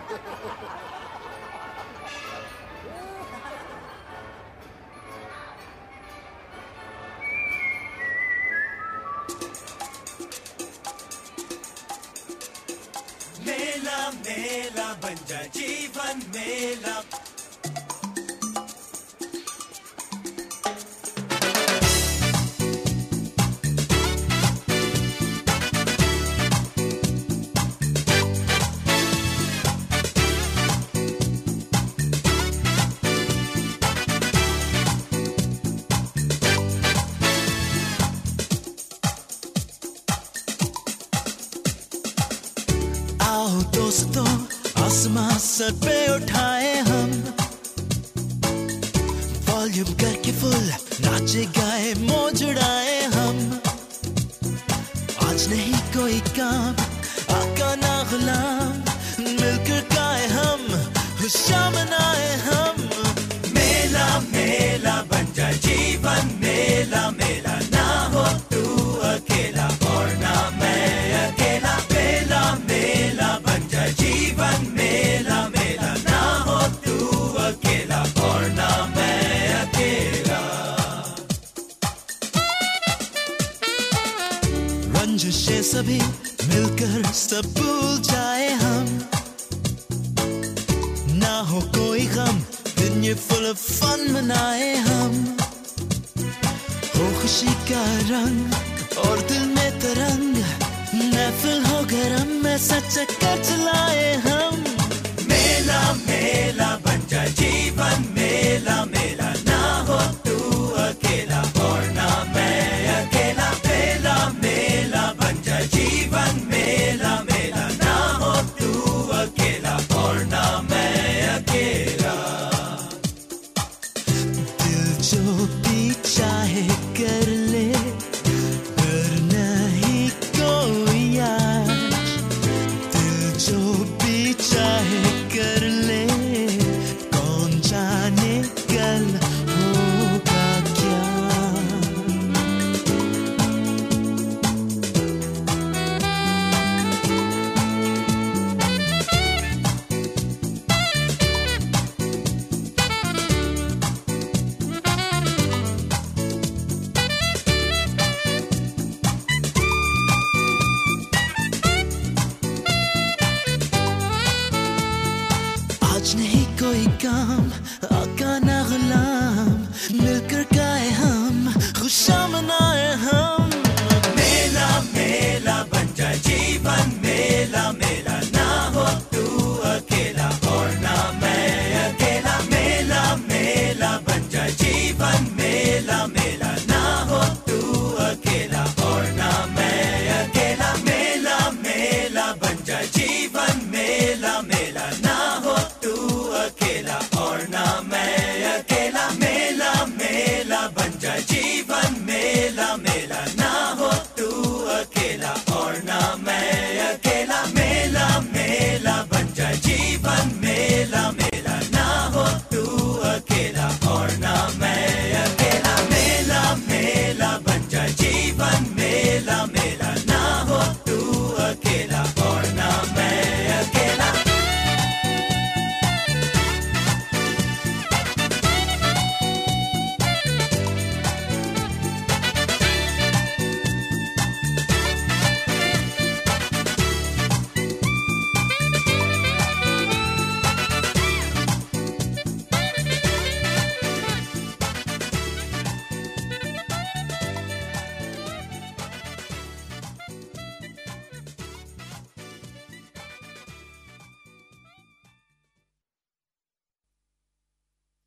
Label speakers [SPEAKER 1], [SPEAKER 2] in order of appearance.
[SPEAKER 1] मेला मेला बन जा जीवन मेला।
[SPEAKER 2] आओ दोस्तों आसमां सर पे उठाए हम, वॉल्यूम करके फुल नाचे गाए मौज उड़ाए हम। आज नहीं कोई काम आका ना गुलाम, मिलकर गाए हम खुशियां मनाए हम।
[SPEAKER 1] मेला मेला बन जा जीवन मेला मेला, ना हो तू अकेला और ना मैं अकेला। मेला मेला बन जा जीवन मेला मेला, ना हो तू अकेला और ना मैं अकेला।
[SPEAKER 2] रंजिशें सभी मिलकर सब भूल जाए हम, ना हो कोई गम दिन ये फुल ऑफ फन मनाए हम। हो खुशी का रंग और दिल में तरंग, महफिल हो गरम में सच कर चलाए हम।
[SPEAKER 1] मेला मेला बन जा जीवन मेला मेला, ना हो तू अकेला और ना मैं अकेला। मेला मेला बन जा जीवन मेला मेला, ना हो तू अकेला और ना मैं अकेला।
[SPEAKER 2] दिल जो भी चाहे कर ले, पर नहीं कोई आज। दिल जो भी चाहे कर ले, कौन जाने कल होगा क्या। आज नहीं कोई काम